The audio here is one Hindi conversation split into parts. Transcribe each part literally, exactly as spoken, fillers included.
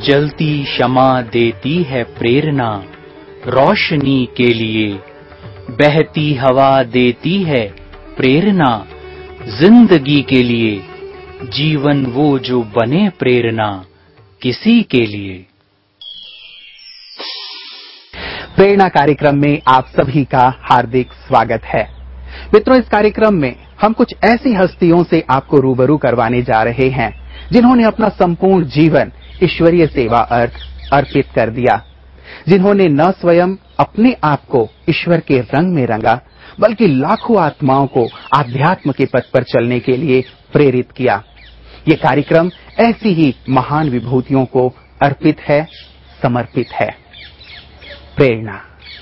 जलती क्षमा देती है प्रेरणा रोशनी के लिए, बहती हवा देती है प्रेरणा जिंदगी के लिए, जीवन वो जो बने प्रेरणा किसी के लिए। प्रेरणा कार्यक्रम में आप सभी का हार्दिक स्वागत है। मित्रों, इस कार्यक्रम में हम कुछ ऐसी हस्तियों से आपको रूबरू करवाने जा रहे हैं जिन्होंने अपना संपूर्ण जीवन ईश्वरीय सेवा अर्थ अर्पित कर दिया, जिन्होंने न स्वयं अपने आप को ईश्वर के रंग में रंगा, बल्कि लाखों आत्माओं को आध्यात्म के पथ पर चलने के लिए प्रेरित किया। ये कार्यक्रम ऐसी ही महान विभूतियों को अर्पित है, समर्पित है। प्रेरणा।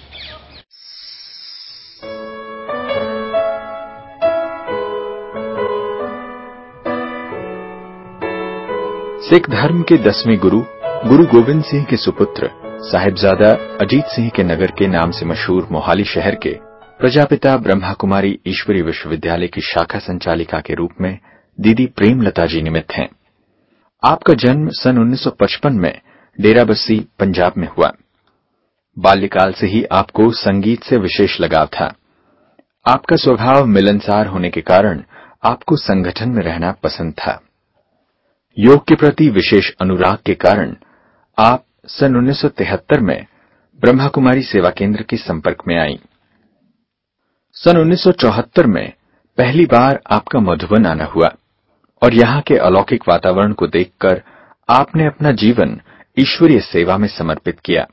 सिख धर्म के दसवें गुरु गुरु गोविंद सिंह के सुपुत्र साहिबजादा अजीत सिंह के नगर के नाम से मशहूर मोहाली शहर के प्रजापिता ब्रह्मा कुमारी ईश्वरी विश्वविद्यालय की शाखा संचालिका के रूप में दीदी प्रेमलता जी निमित्त हैं। आपका जन्म सन उन्नीस सौ पचपन में डेराबस्सी पंजाब में हुआ। बाल्यकाल से ही आपको संगीत से विशेष लगाव था। आपका स्वभाव मिलनसार होने के कारण आपको संगठन में रहना पसंद था। योग के प्रति विशेष अनुराग के कारण आप सन उन्नीस सौ तिहत्तर में ब्रह्मा कुमारी सेवा केंद्र के संपर्क में आईं। सन उन्नीस सौ चौहत्तर में पहली बार आपका मधुबन आना हुआ और यहाँ के अलौकिक वातावरण को देखकर आपने अपना जीवन ईश्वरीय सेवा में समर्पित किया।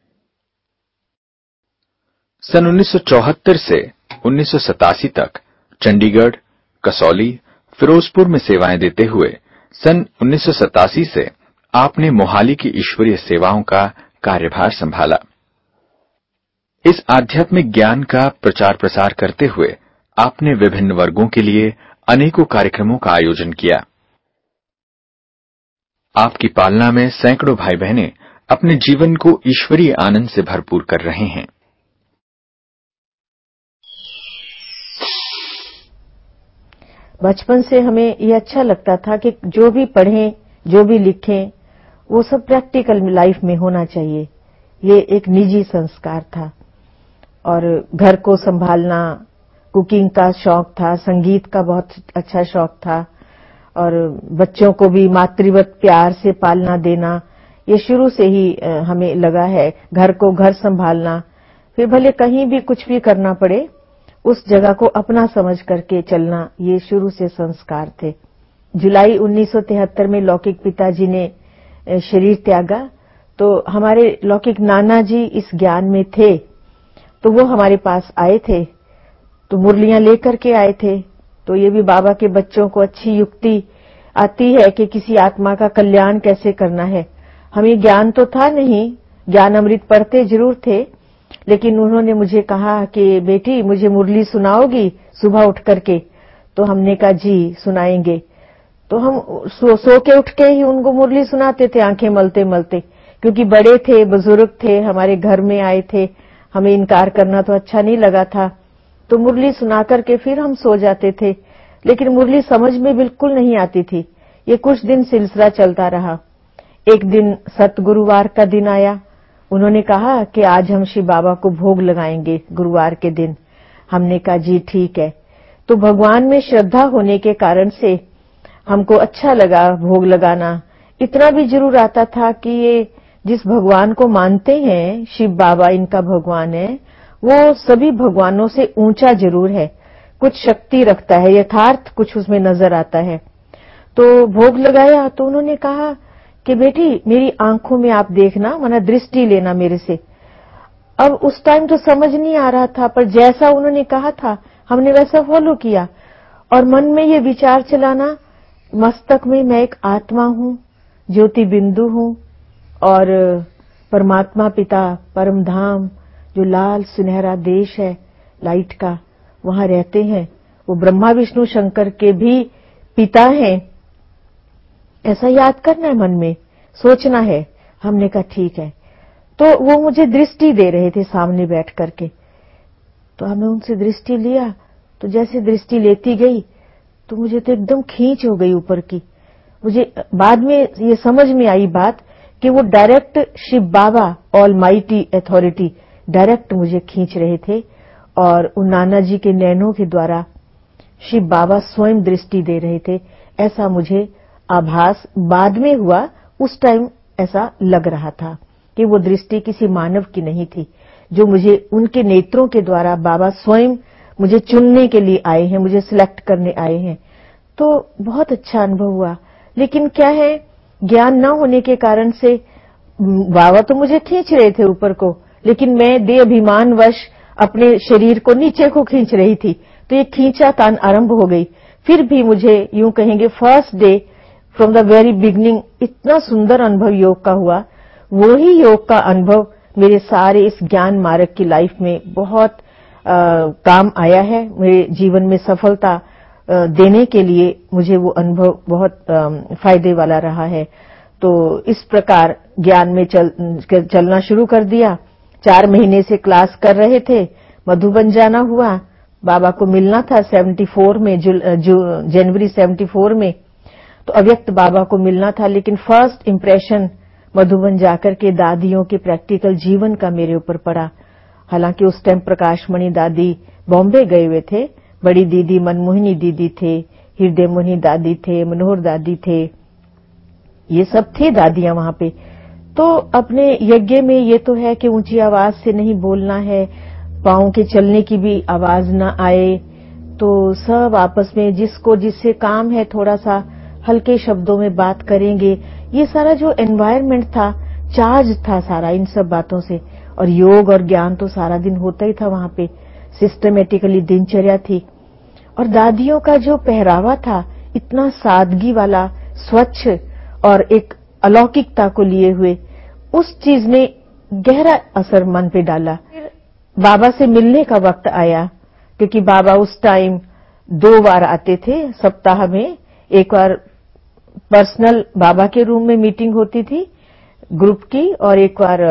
सन उन्नीस सौ चौहत्तर से उन्नीस सौ सतासी तक चंडीगढ़, कसौली, फिरोजपुर में सेवाएं देते हुए सन उन्नीस सौ सतासी से आपने मोहाली की ईश्वरीय सेवाओं का कार्यभार संभाला। इस आध्यात्मिक ज्ञान का प्रचार प्रसार करते हुए आपने विभिन्न वर्गों के लिए अनेकों कार्यक्रमों का आयोजन किया। आपकी पालना में सैकड़ों भाई बहनें अपने जीवन को ईश्वरीय आनंद से भरपूर कर रहे हैं। बचपन से हमें ये अच्छा लगता था कि जो भी पढ़ें, जो भी लिखें, वो सब प्रैक्टिकल लाइफ में होना चाहिए। ये एक निजी संस्कार था और घर को संभालना, कुकिंग का शौक था, संगीत का बहुत अच्छा शौक था और बच्चों को भी मातृवत प्यार से पालना देना, ये शुरू से ही हमें लगा है। घर को घर संभालना, फिर भले कहीं भी कुछ भी करना पड़े, उस जगह को अपना समझ करके चलना, ये शुरू से संस्कार थे। जुलाई उन्नीस सौ तिहत्तर में लौकिक पिताजी ने शरीर त्यागा तो हमारे लौकिक नाना जी इस ज्ञान में थे, तो वो हमारे पास आए थे, तो मुरलियां लेकर के आए थे। तो ये भी बाबा के बच्चों को अच्छी युक्ति आती है कि किसी आत्मा का कल्याण कैसे करना है। हमें ज्ञान तो था नहीं, ज्ञान अमृत पढ़ते जरूर थे, लेकिन उन्होंने मुझे कहा कि बेटी मुझे मुरली सुनाओगी सुबह उठ करके? तो हमने कहा जी सुनाएंगे। तो हम सो, सो के उठ के ही उनको मुरली सुनाते थे, आंखें मलते मलते, क्योंकि बड़े थे, बुजुर्ग थे, हमारे घर में आए थे, हमें इनकार करना तो अच्छा नहीं लगा था। तो मुरली सुना करके फिर हम सो जाते थे, लेकिन मुरली समझ में बिल्कुल नहीं आती थी। ये कुछ दिन सिलसिला चलता रहा। एक दिन सतगुरुवार का दिन आया, उन्होंने कहा कि आज हम शिव बाबा को भोग लगाएंगे गुरुवार के दिन। हमने कहा जी ठीक है। तो भगवान में श्रद्धा होने के कारण से हमको अच्छा लगा भोग लगाना। इतना भी जरूर आता था कि ये जिस भगवान को मानते हैं, शिव बाबा इनका भगवान है, वो सभी भगवानों से ऊंचा जरूर है, कुछ शक्ति रखता है, यथार्थ कुछ उसमें नजर आता है। तो भोग लगाया तो उन्होंने कहा कि बेटी मेरी आंखों में आप देखना, माना दृष्टि लेना मेरे से। अब उस टाइम तो समझ नहीं आ रहा था, पर जैसा उन्होंने कहा था हमने वैसा फॉलो किया और मन में ये विचार चलाना, मस्तक में मैं एक आत्मा हूँ, ज्योति बिंदु हूँ और परमात्मा पिता परम धाम जो लाल सुनहरा देश है लाइट का, वहां रहते हैं, वो ब्रह्मा विष्णु शंकर के भी पिता हैं। ऐसा याद करना है, मन में सोचना है। हमने कहा ठीक है। तो वो मुझे दृष्टि दे रहे थे सामने बैठ करके, तो हमें उनसे दृष्टि लिया। तो जैसे दृष्टि लेती गई तो मुझे तो एकदम खींच हो गई ऊपर की। मुझे बाद में ये समझ में आई बात कि वो direct Shiv Baba almighty authority direct मुझे खींच रहे थे और उन नाना जी के नैनों के द्वारा शिव बाबा स्वयं दृष्टि दे रहे थे। ऐसा मुझे आभास बाद में हुआ, उस टाइम ऐसा लग रहा था कि वो दृष्टि किसी मानव की नहीं थी, जो मुझे उनके नेत्रों के द्वारा बाबा स्वयं मुझे चुनने के लिए आए हैं, मुझे सिलेक्ट करने आए हैं। तो बहुत अच्छा अनुभव हुआ। लेकिन क्या है, ज्ञान न होने के कारण से बाबा तो मुझे खींच रहे थे ऊपर को, लेकिन मैं देह अभिमानवश अपने शरीर को नीचे को खींच रही थी। तो ये खींचातान आरंभ हो गई। फिर भी मुझे यूं कहेंगे first day from the very beginning इतना सुंदर अनुभव योग का हुआ। वो ही योग का अनुभव मेरे सारे इस ज्ञान मार्ग की लाइफ में बहुत आ, काम आया है। मेरे जीवन में सफलता आ, देने के लिए मुझे वो अनुभव बहुत आ, फायदे वाला रहा है। तो इस प्रकार ज्ञान में चल, चलना शुरू कर दिया। चार महीने से क्लास कर रहे थे, मधुबन जाना हुआ, बाबा को मिलना था चौहत्तर में, जनवरी चौहत्तर में, तो अव्यक्त बाबा को मिलना था। लेकिन फर्स्ट इम्प्रेशन मधुबन जाकर के दादियों के प्रैक्टिकल जीवन का मेरे ऊपर पड़ा। हालांकि उस टाइम प्रकाशमणि दादी बॉम्बे गए हुए थे, बड़ी दीदी मनमोहिनी दीदी थे, हृदय मोहिनी दादी थे, मनोहर दादी थे, ये सब थे दादियां वहां पे। तो अपने यज्ञ में ये तो है कि ऊंची आवाज से नहीं बोलना है, पांव के चलने की भी आवाज ना आए, तो सब आपस में जिसको जिससे काम है थोड़ा सा हल्के शब्दों में बात करेंगे। ये सारा जो एनवायरनमेंट था, चार्ज था सारा इन सब बातों से। और योग और ज्ञान तो सारा दिन होता ही था वहां पे, सिस्टमेटिकली दिनचर्या थी। और दादियों का जो पहरावा था इतना सादगी वाला, स्वच्छ और एक अलौकिकता को लिए हुए, उस चीज ने गहरा असर मन पे डाला। फिर बाबा से मिलने का वक्त आया, क्योंकि बाबा उस टाइम दो बार आते थे सप्ताह में। एक बार पर्सनल बाबा के रूम में मीटिंग होती थी ग्रुप की, और एक बार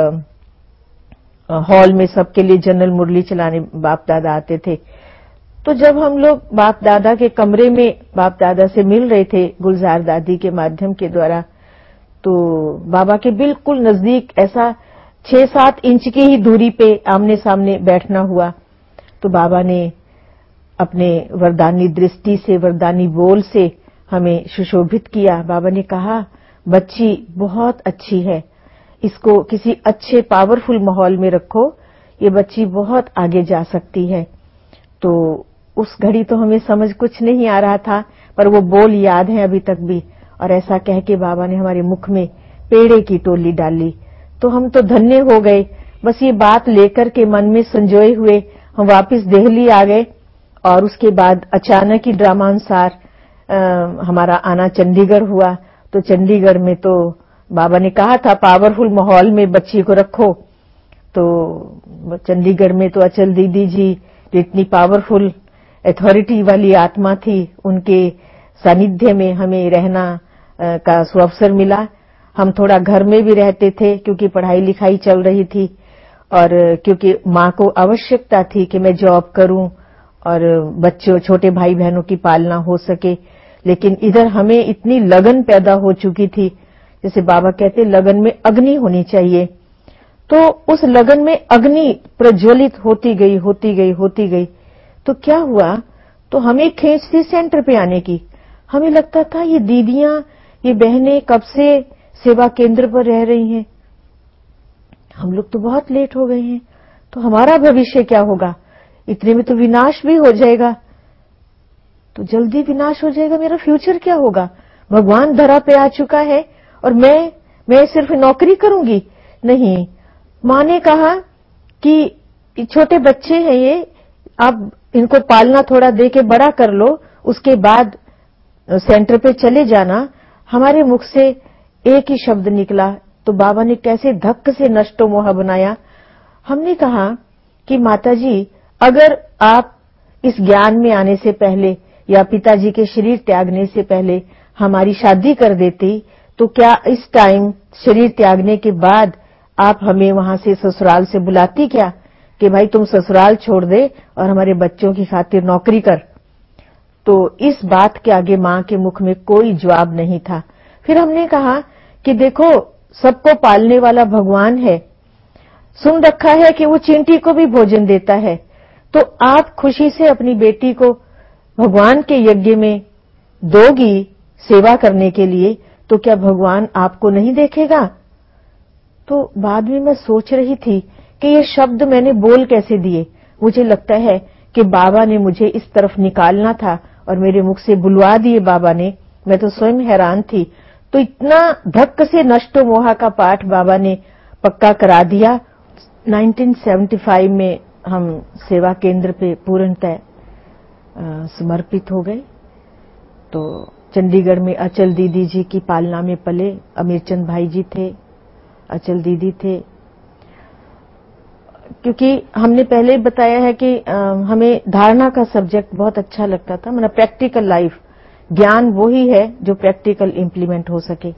हॉल में सबके लिए जनरल मुरली चलाने बाप दादा आते थे। तो जब हम लोग बाप दादा के कमरे में बाप दादा से मिल रहे थे गुलजार दादी के माध्यम के द्वारा, तो बाबा के बिल्कुल नजदीक ऐसा छह सात इंच की ही दूरी पे आमने सामने बैठना हुआ। तो बाबा ने अपने वरदानी दृष्टि से, वरदानी बोल से हमें सुशोभित किया। बाबा ने कहा, बच्ची बहुत अच्छी है, इसको किसी अच्छे पावरफुल माहौल में रखो, ये बच्ची बहुत आगे जा सकती है। तो उस घड़ी तो हमें समझ कुछ नहीं आ रहा था, पर वो बोल याद है अभी तक भी। और ऐसा कह के बाबा ने हमारे मुख में पेड़े की टोली डाली, तो हम तो धन्य हो गए। बस ये बात लेकर के मन में संजोए हुए हम वापस दिल्ली आ गए। और उसके बाद अचानक ही ड्रामानुसार हमारा आना चंडीगढ़ हुआ। तो चंडीगढ़ में तो बाबा ने कहा था पावरफुल माहौल में बच्ची को रखो। तो चंडीगढ़ में तो अचल दीदी जी इतनी पावरफुल अथॉरिटी वाली आत्मा थी, उनके सानिध्य में हमें रहना का सुअवसर मिला। हम थोड़ा घर में भी रहते थे क्योंकि पढ़ाई लिखाई चल रही थी, और क्योंकि माँ को आवश्यकता थी कि मैं जॉब करूं और बच्चों छोटे भाई बहनों की पालना हो सके। लेकिन इधर हमें इतनी लगन पैदा हो चुकी थी, जैसे बाबा कहते लगन में अग्नि होनी चाहिए। तो उस लगन में अग्नि प्रज्वलित होती गई होती गई होती गई। तो क्या हुआ, तो हमें खींच थी सेंटर पे आने की। हमें लगता था ये दीदियां, ये बहनें कब से सेवा केंद्र पर रह रही हैं, हम लोग तो बहुत लेट हो गए हैं, तो हमारा भविष्य क्या होगा, इतने में तो विनाश भी हो जाएगा, तो जल्दी विनाश हो जाएगा, मेरा फ्यूचर क्या होगा। भगवान धरा पे आ चुका है और मैं मैं सिर्फ नौकरी करूंगी। नहीं, माँ ने कहा कि छोटे बच्चे हैं ये, आप इनको पालना थोड़ा दे के बड़ा कर लो, उसके बाद सेंटर पे चले जाना। हमारे मुख से एक ही शब्द निकला, तो बाबा ने कैसे धक्क से नष्टो मोह बनाया। हमने कहा कि माताजी, अगर आप इस ज्ञान में आने से पहले या पिताजी के शरीर त्यागने से पहले हमारी शादी कर देती, तो क्या इस टाइम शरीर त्यागने के बाद आप हमें वहां से ससुराल से बुलाती क्या कि भाई तुम ससुराल छोड़ दे और हमारे बच्चों की खातिर नौकरी कर। तो इस बात के आगे माँ के मुख में कोई जवाब नहीं था। फिर हमने कहा कि देखो, सबको पालने वाला भगवान है, सुन रखा है कि वो चींटी को भी भोजन देता है, तो आप खुशी से अपनी बेटी को भगवान के यज्ञ में दोगी सेवा करने के लिए, तो क्या भगवान आपको नहीं देखेगा? तो बाद में मैं सोच रही थी कि ये शब्द मैंने बोल कैसे दिए। मुझे लगता है कि बाबा ने मुझे इस तरफ निकालना था और मेरे मुख से बुलवा दिए बाबा ने। मैं तो स्वयं हैरान थी। तो इतना धक्क से नष्टो मोहा का पाठ बाबा ने पक्का करा दिया। उन्नीस सौ पचहत्तर में हम सेवा केंद्र पे पूर्णतः समर्पित हो गए। तो चंडीगढ़ में अचल दीदी जी की पालना में पले। अमीरचंद भाई जी थे, अचल दीदी थे। क्योंकि हमने पहले बताया है कि आ, हमें धारणा का सब्जेक्ट बहुत अच्छा लगता था, मतलब प्रैक्टिकल लाइफ, ज्ञान वो ही है जो प्रैक्टिकल इम्प्लीमेंट हो सके।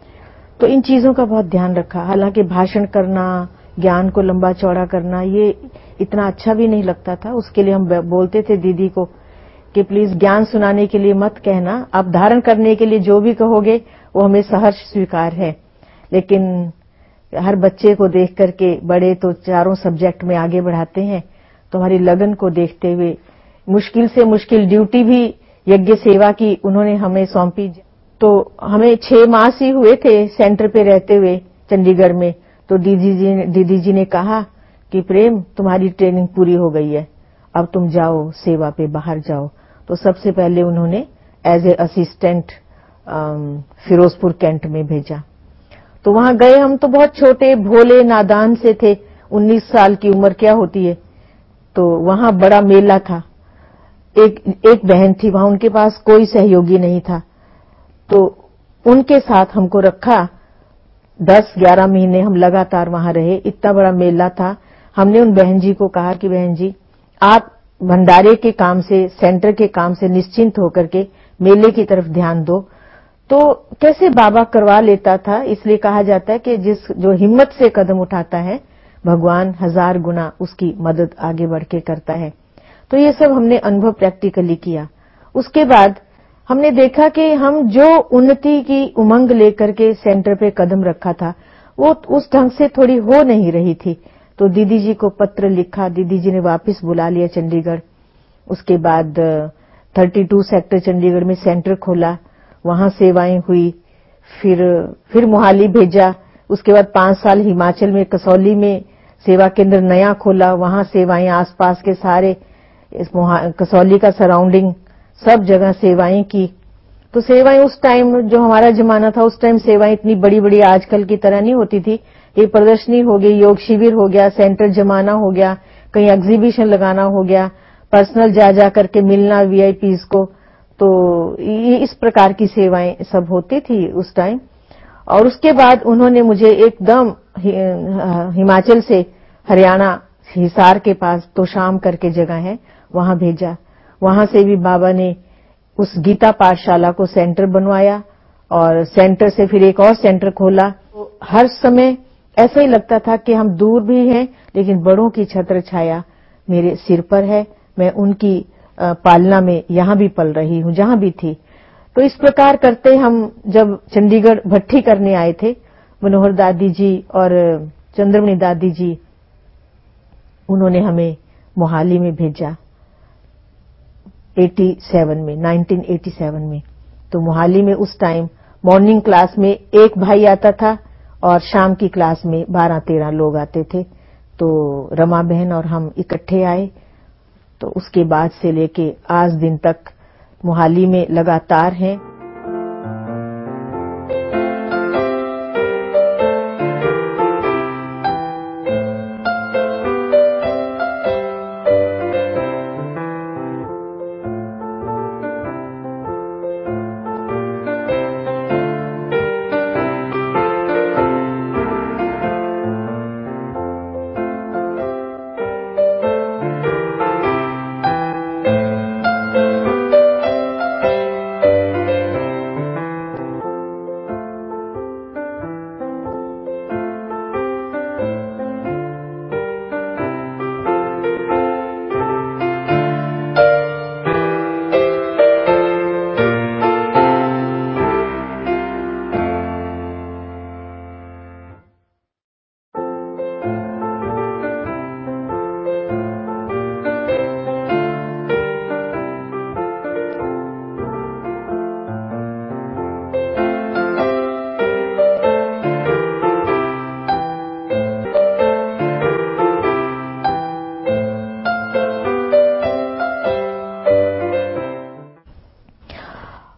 तो इन चीजों का बहुत ध्यान रखा। हालांकि भाषण करना, ज्ञान को लंबा चौड़ा करना, ये इतना अच्छा भी नहीं लगता था। उसके लिए हम बोलते थे दीदी को कि प्लीज ज्ञान सुनाने के लिए मत कहना, आप धारण करने के लिए जो भी कहोगे वो हमें सहर्ष स्वीकार है। लेकिन हर बच्चे को देख करके बड़े तो चारों सब्जेक्ट में आगे बढ़ाते हैं, तो हमारी लगन को देखते हुए मुश्किल से मुश्किल ड्यूटी भी यज्ञ सेवा की उन्होंने हमें सौंपी। तो हमें छह मास ही हुए थे सेंटर पे रहते हुए चंडीगढ़ में। तो दीदी जी ने दीदी जी ने कहा कि प्रेम, तुम्हारी ट्रेनिंग पूरी हो गई है, अब तुम जाओ सेवा पे, बाहर जाओ। तो सबसे पहले उन्होंने as a assistant Firozpur cantt में भेजा। तो वहां गए। हम तो बहुत छोटे भोले नादान से थे, उन्नीस साल की उम्र क्या होती है। तो वहां बड़ा मेला था। एक एक बहन थी वहां, उनके पास कोई सहयोगी नहीं था, तो उनके साथ हमको रखा। दस ग्यारह महीने हम लगातार वहां रहे। इतना बड़ा मेला था। हमने उन बहन जी को कहा कि बहन जी, आप भंडारे के काम से, सेंटर के काम से निश्चिंत होकर के मेले की तरफ ध्यान दो। तो कैसे बाबा करवा लेता था। इसलिए कहा जाता है कि जिस जो हिम्मत से कदम उठाता है, भगवान हजार गुना उसकी मदद आगे बढ़ के करता है। तो ये सब हमने अनुभव प्रैक्टिकली किया। उसके बाद हमने देखा कि हम जो उन्नति की उमंग लेकर के सेंटर पे कदम रखा था, वो उस ढंग से थोड़ी हो नहीं रही थी। तो दीदी जी को पत्र लिखा, दीदी जी ने वापस बुला लिया चंडीगढ़। उसके बाद बत्तीस सेक्टर चंडीगढ़ में सेंटर खोला, वहां सेवाएं हुई। फिर फिर मोहाली भेजा। उसके बाद पांच साल हिमाचल में कसौली में सेवा केंद्र नया खोला, वहां सेवाएं आसपास के सारे इस कसौली का सराउंडिंग सब जगह सेवाएं की। तो सेवाएं उस टाइम, जो हमारा जमाना था, उस टाइम सेवाएं इतनी बड़ी बड़ी आजकल की तरह नहीं होती थी। ये प्रदर्शनी हो गई, योग शिविर हो गया, सेंटर जमाना हो गया, कहीं एग्जीबिशन लगाना हो गया, पर्सनल जा जा करके मिलना वीआईपीज को। तो ये इस प्रकार की सेवाएं सब होती थी उस टाइम। और उसके बाद उन्होंने मुझे एकदम हिमाचल से हरियाणा हिसार के पास तोशाम करके जगह है, वहां भेजा। वहां से भी बाबा ने उस गीता पाठशाला को सेंटर बनवाया और सेंटर से फिर एक और सेंटर खोला। तो हर समय ऐसा ही लगता था कि हम दूर भी हैं, लेकिन बड़ों की छत्र छाया मेरे सिर पर है। मैं उनकी पालना में यहां भी पल रही हूं, जहां भी थी। तो इस प्रकार करते हम जब चंडीगढ़ भट्ठी करने आए थे, मनोहर दादी जी और चंद्रमणि दादी जी, उन्होंने हमें मोहाली में भेजा सत्तासी में, उन्नीस सौ सत्तासी में। तो मोहाली में उस टाइम मॉर्निंग क्लास में एक भाई आता था और शाम की क्लास में बारह तेरह लोग आते थे। तो रमा बहन और हम इकट्ठे आए। तो उसके बाद से लेके आज दिन तक मोहाली में लगातार हैं।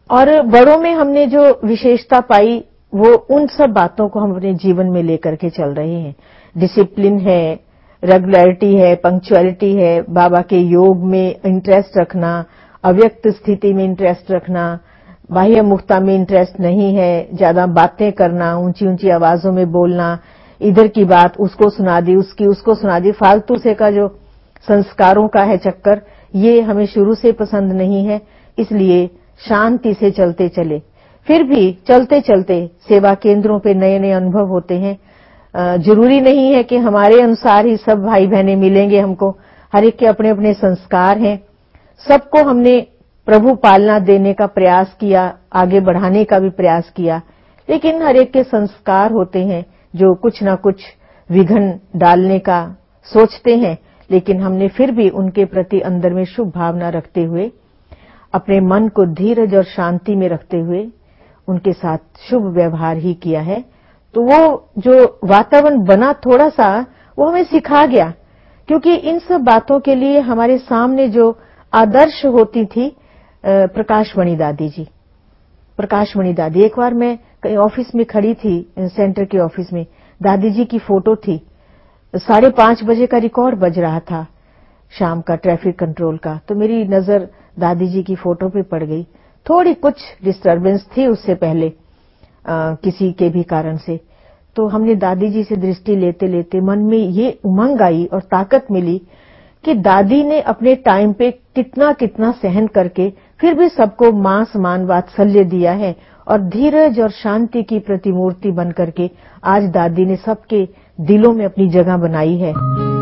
और बड़ों में हमने जो विशेषता पाई वो उन सब बातों को हम अपने जीवन में लेकर के चल रहे हैं। डिसिप्लिन है, रेगुलरिटी है, पंक्चुअलिटी है, बाबा के योग में इंटरेस्ट रखना, अव्यक्त स्थिति में इंटरेस्ट रखना, बाह्य मुक्ता में इंटरेस्ट नहीं है, ज्यादा बातें करना, ऊंची ऊंची आवाजों में बोलना, इधर की बात उसको सुना दी, उसकी उसको सुना दी, फालतू से का जो संस्कारों का है चक्कर, ये हमें शुरू से पसंद नहीं है। इसलिए शांति से चलते चले। फिर भी चलते चलते सेवा केंद्रों पे नए नए अनुभव होते हैं। जरूरी नहीं है कि हमारे अनुसार ही सब भाई बहनें मिलेंगे हमको। हर एक के अपने अपने संस्कार हैं। सबको हमने प्रभु पालना देने का प्रयास किया, आगे बढ़ाने का भी प्रयास किया, लेकिन हर एक के संस्कार होते हैं जो कुछ ना कुछ विघन डालने का सोचते हैं। लेकिन हमने फिर भी उनके प्रति अंदर में शुभ भावना रखते हुए, अपने मन को धीरज और शांति में रखते हुए उनके साथ शुभ व्यवहार ही किया है। तो वो जो वातावरण बना थोड़ा सा, वो हमें सिखा गया, क्योंकि इन सब बातों के लिए हमारे सामने जो आदर्श होती थी प्रकाशमणि दादी जी। प्रकाशमणि दादी, एक बार मैं कहीं ऑफिस में खड़ी थी, सेंटर के ऑफिस में, दादी जी की फोटो थी। साढ़े पांच बजे का रिकॉर्ड बज रहा था शाम का, ट्रैफिक कंट्रोल का। तो मेरी नजर दादी जी की फोटो पे पड़ गई। थोड़ी कुछ डिस्टरबेंस थी उससे पहले आ, किसी के भी कारण से। तो हमने दादी जी से दृष्टि लेते लेते मन में ये उमंग आई और ताकत मिली कि दादी ने अपने टाइम पे कितना कितना सहन करके फिर भी सबको मान सम्मान वात्सल्य दिया है, और धीरज और शांति की प्रतिमूर्ति बन करके आज दादी ने सबके दिलों में अपनी जगह बनाई है।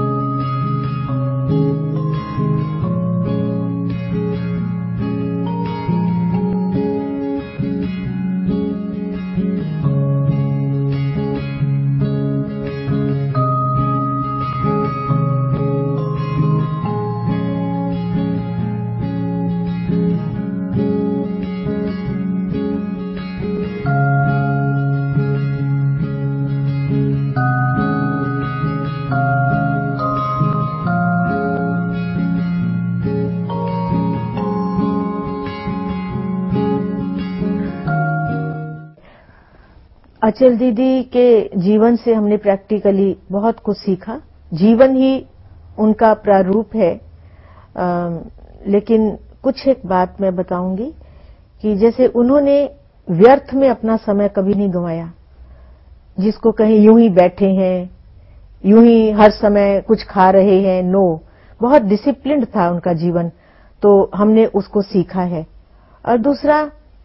अचल दीदी के जीवन से हमने प्रैक्टिकली बहुत कुछ सीखा। जीवन ही उनका प्रारूप है। आ, लेकिन कुछ एक बात मैं बताऊंगी कि जैसे उन्होंने व्यर्थ में अपना समय कभी नहीं गंवाया। जिसको कहीं यूं ही बैठे हैं, यूं ही हर समय कुछ खा रहे हैं, नो, बहुत डिसिप्लिन्ड था उनका जीवन। तो हमने उसको सीखा है। और दूसरा,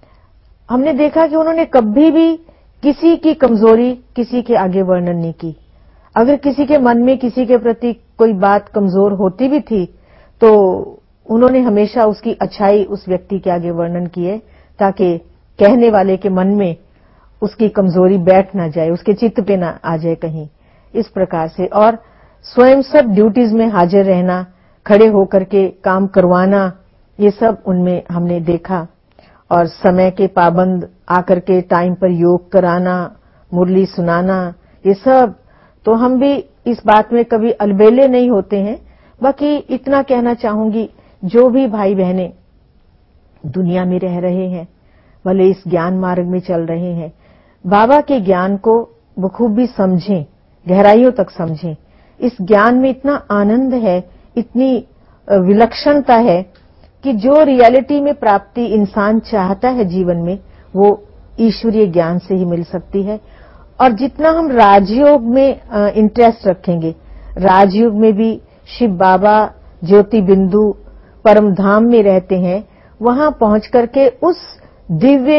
हमने देखा कि उन्होंने कभी भी किसी की कमजोरी किसी के आगे वर्णन नहीं की। अगर किसी के मन में किसी के प्रति कोई बात कमजोर होती भी थी तो उन्होंने हमेशा उसकी अच्छाई उस व्यक्ति के आगे वर्णन किए, ताकि कहने वाले के मन में उसकी कमजोरी बैठ ना जाए, उसके चित्त पे ना आ जाए कहीं, इस प्रकार से। और स्वयं सब ड्यूटीज में हाजिर रहना, खड़े होकर के काम करवाना, ये सब उनमें हमने देखा। और समय के पाबंद आकर के टाइम पर योग कराना, मुरली सुनाना, ये सब। तो हम भी इस बात में कभी अलबेले नहीं होते हैं। बाकी इतना कहना चाहूंगी, जो भी भाई बहनें दुनिया में रह रहे हैं, भले इस ज्ञान मार्ग में चल रहे हैं, बाबा के ज्ञान को बखूबी समझें, गहराइयों तक समझें। इस ज्ञान में इतना आनंद है, इतनी विलक्षणता है कि जो रियलिटी में प्राप्ति इंसान चाहता है जीवन में, वो ईश्वरीय ज्ञान से ही मिल सकती है। और जितना हम राजयोग में इंटरेस्ट रखेंगे, राजयोग में भी शिव बाबा ज्योति बिंदु परम धाम में रहते हैं, वहां पहुंच करके उस दिव्य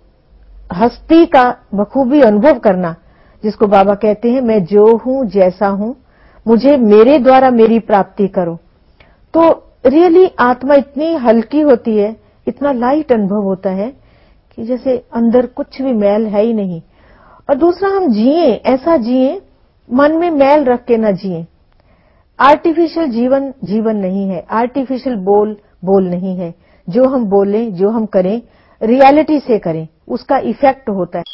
हस्ती का बखूबी अनुभव करना, जिसको बाबा कहते हैं, मैं जो हूं जैसा हूं, मुझे मेरे द्वारा मेरी प्राप्ति करो। तो रियली आत्मा इतनी हल्की होती है, इतना लाइट अनुभव होता है कि जैसे अंदर कुछ भी मैल है ही नहीं। और दूसरा, हम जिए, ऐसा जिए, मन में मैल रख के ना जिए। आर्टिफिशियल जीवन जीवन नहीं है, आर्टिफिशियल बोल बोल नहीं है। जो हम बोलें, जो हम करें, रियलिटी से करें, उसका इफेक्ट होता है।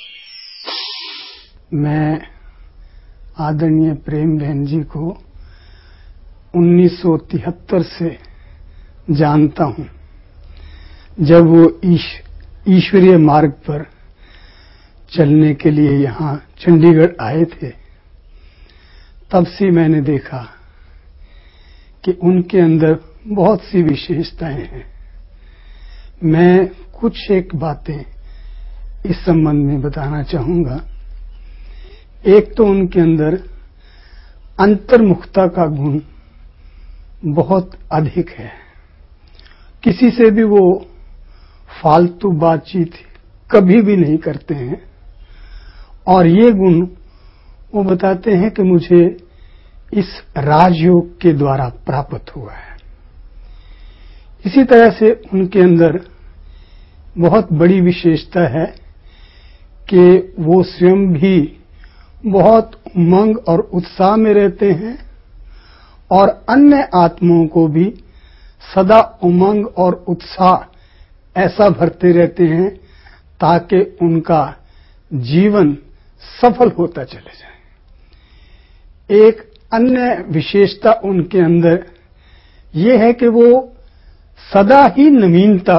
मैं आदरणीय प्रेम बहन जी को उन्नीस सौ तिहत्तर से जानता हूं, जब वो ईश ईश्वरीय मार्ग पर चलने के लिए यहाँ चंडीगढ़ आए थे, तब से मैंने देखा कि उनके अंदर बहुत सी विशेषताएं हैं। मैं कुछ एक बातें इस संबंध में बताना चाहूंगा। एक तो उनके अंदर अंतर्मुखता का गुण बहुत अधिक है। किसी से भी वो फालतू बातचीत कभी भी नहीं करते हैं, और ये गुण वो बताते हैं कि मुझे इस राजयोग के द्वारा प्राप्त हुआ है। इसी तरह से उनके अंदर बहुत बड़ी विशेषता है कि वो स्वयं भी बहुत उमंग और उत्साह में रहते हैं और अन्य आत्माओं को भी सदा उमंग और उत्साह ऐसा भरते रहते हैं ताकि उनका जीवन सफल होता चले जाए। एक अन्य विशेषता उनके अंदर ये है कि वो सदा ही नवीनता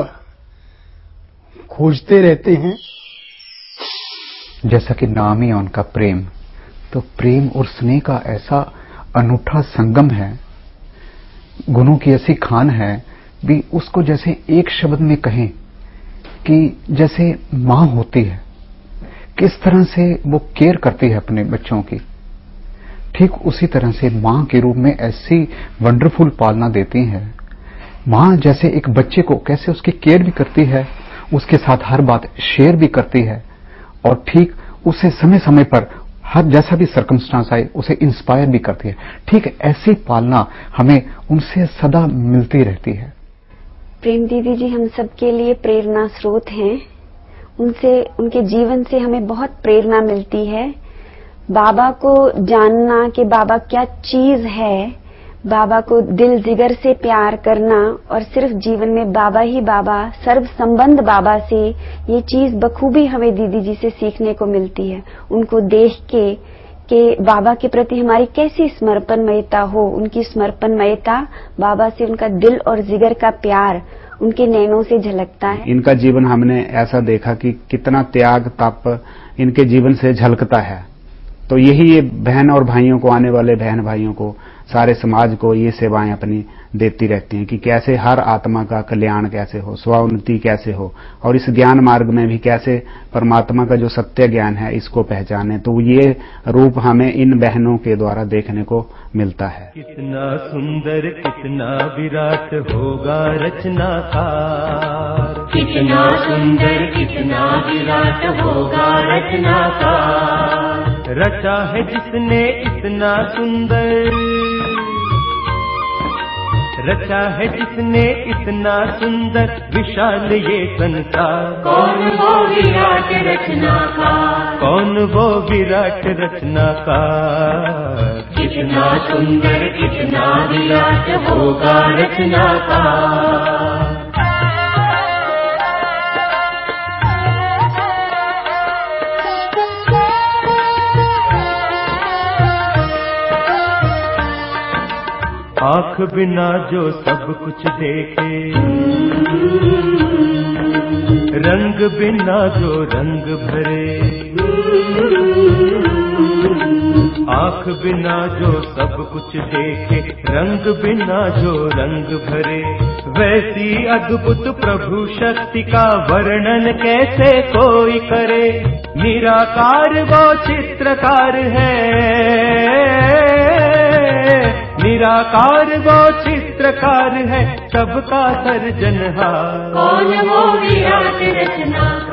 खोजते रहते हैं। जैसा कि नाम ही है उनका प्रेम, तो प्रेम और स्नेह का ऐसा अनूठा संगम है, गुणों की ऐसी खान है भी। उसको जैसे एक शब्द में कहें कि जैसे मां होती है, किस तरह से वो केयर करती है अपने बच्चों की, ठीक उसी तरह से मां के रूप में ऐसी वंडरफुल पालना देती है। मां जैसे एक बच्चे को कैसे उसकी केयर भी करती है, उसके साथ हर बात शेयर भी करती है, और ठीक उसे समय समय पर हर जैसा भी सर्कमस्टांस आए उसे इंस्पायर भी करती है। ठीक ऐसी पालना हमें उनसे सदा मिलती रहती है। प्रेम दीदी जी हम सबके लिए प्रेरणा स्रोत हैं। उनसे, उनके जीवन से हमें बहुत प्रेरणा मिलती है। बाबा को जानना कि बाबा क्या चीज है, बाबा को दिल जिगर से प्यार करना, और सिर्फ जीवन में बाबा ही बाबा, सर्व संबंध बाबा से, ये चीज बखूबी हमें दीदी जी से सीखने को मिलती है। उनको देख के कि बाबा के प्रति हमारी कैसी समर्पणमयता हो, उनकी समर्पणमयता, बाबा से उनका दिल और जिगर का प्यार उनके नैनों से झलकता है। इनका जीवन हमने ऐसा देखा कि कितना त्याग तप इनके जीवन से झलकता है। तो यही ये बहन और भाइयों को, आने वाले बहन भाइयों को, सारे समाज को ये सेवाएं अपनी देती रहती हैं कि कैसे हर आत्मा का कल्याण कैसे हो, स्वोन्नति कैसे हो, और इस ज्ञान मार्ग में भी कैसे परमात्मा का जो सत्य ज्ञान है इसको पहचाने। तो ये रूप हमें इन बहनों के द्वारा देखने को मिलता है। कितना सुंदर कितना विराट होगा रचनाकार, कितना सुंदर कितना विराट होगा रचनाकार। रचा है जिसने इतना सुंदर, रचा है जिसने इतना सुंदर विशाल ये संसार। कौन वो विराट रचनाकार, कौन वो विराट रचनाकार। कितना सुंदर कितना विराट होगा रचनाकार। आँख बिना जो सब कुछ देखे, रंग बिना जो रंग भरे, आँख बिना जो सब कुछ देखे, रंग बिना जो रंग भरे, वैसी अद्भुत प्रभु शक्ति का वर्णन कैसे कोई करे। निराकार वो चित्रकार है, निराकार वो चित्रकार है, सबका सर्जनहार। कौन वो विराट रचना